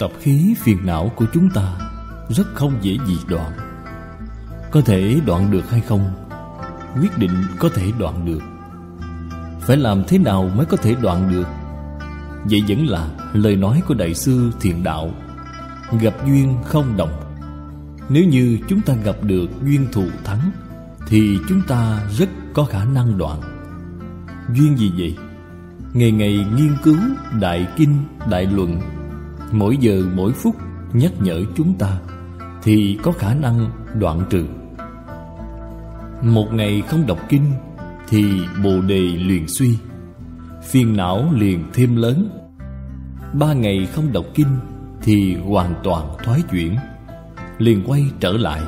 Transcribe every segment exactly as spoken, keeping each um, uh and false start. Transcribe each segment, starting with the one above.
tập khí phiền não của chúng ta rất không dễ gì đoạn. Có thể đoạn được hay không, quyết định có thể đoạn được. Phải làm thế nào mới có thể đoạn được? Vậy vẫn là lời nói của Đại sư Thiện Đạo: gặp duyên không đồng. Nếu như chúng ta gặp được duyên thù thắng thì chúng ta rất có khả năng đoạn. Duyên gì vậy? Ngày ngày nghiên cứu đại kinh đại luận, mỗi giờ mỗi phút nhắc nhở chúng ta, thì có khả năng đoạn trừ. Một ngày không đọc kinh thì bồ đề liền suy, phiền não liền thêm lớn. Ba ngày không đọc kinh thì hoàn toàn thoái chuyển, liền quay trở lại.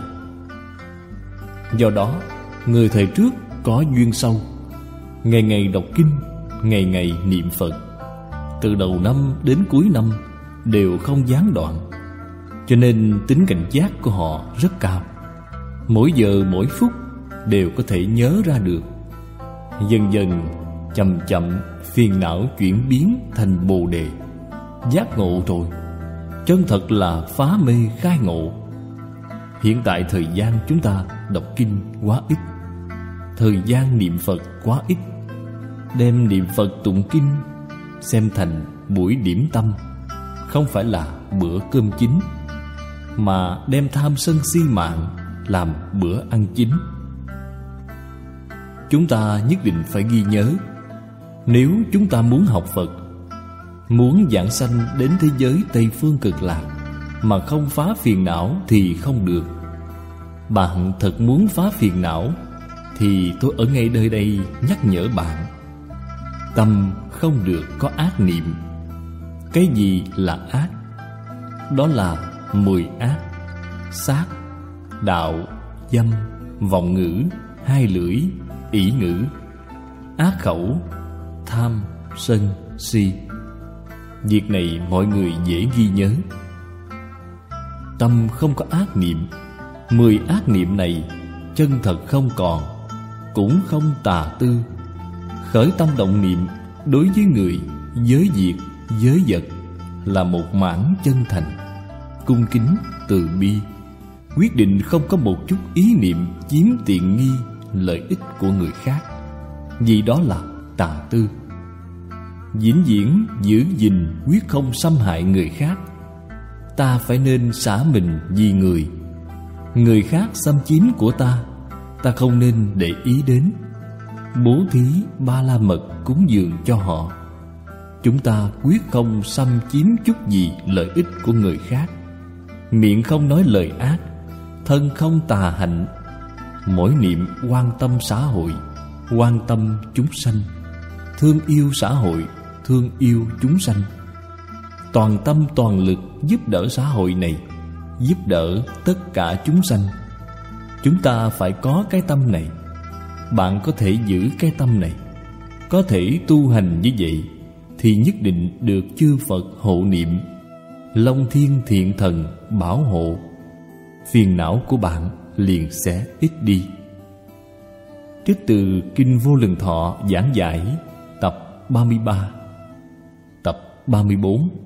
Do đó, người thời trước có duyên sâu, ngày ngày đọc kinh, ngày ngày niệm Phật, từ đầu năm đến cuối năm đều không gián đoạn, cho nên tính cảnh giác của họ rất cao. Mỗi giờ mỗi phút đều có thể nhớ ra được. Dần dần, chậm chậm, phiền não chuyển biến thành bồ đề, giác ngộ rồi. Chân thật là phá mê khai ngộ. Hiện tại thời gian chúng ta đọc kinh quá ít, thời gian niệm Phật quá ít. Đem niệm Phật tụng kinh xem thành buổi điểm tâm, không phải là bữa cơm chính, mà đem tham sân si mạng làm bữa ăn chính. Chúng ta nhất định phải ghi nhớ, nếu chúng ta muốn học Phật, muốn giảng sanh đến thế giới Tây Phương Cực Lạc mà không phá phiền não thì không được. Bạn thật muốn phá phiền não thì tôi ở ngay nơi đây nhắc nhở bạn: tâm không được có ác niệm. Cái gì là ác? Đó là mười ác: sát, đạo, dâm, vọng ngữ, hai lưỡi, ỷ ngữ, ác khẩu, tham, sân, si. Việc này mọi người dễ ghi nhớ. Tâm không có ác niệm. Mười ác niệm này chân thật không còn, cũng không tà tư. Khởi tâm động niệm đối với người, giới việc, giới vật là một mãn chân thành, cung kính, từ bi, quyết định không có một chút ý niệm chiếm tiện nghi, lợi ích của người khác, vì đó là tà tư. Vĩnh viễn giữ gìn quyết không xâm hại người khác. Ta phải nên xả mình vì người. Người khác xâm chiếm của ta, ta không nên để ý đến. Bố thí ba la mật cúng dường cho họ. Chúng ta quyết không xâm chiếm chút gì lợi ích của người khác. Miệng không nói lời ác, thân không tà hạnh. Mỗi niệm quan tâm xã hội, quan tâm chúng sanh, thương yêu xã hội, thương yêu chúng sanh, toàn tâm toàn lực giúp đỡ xã hội này, giúp đỡ tất cả chúng sanh. Chúng ta phải có cái tâm này. Bạn có thể giữ cái tâm này, có thể tu hành như vậy, thì nhất định được chư Phật hộ niệm, Long Thiên Thiện Thần bảo hộ. Phiền não của bạn liền sẽ ít đi. Trích từ Kinh Vô Lượng Thọ giảng giải tập ba mươi ba, tập ba mươi bốn.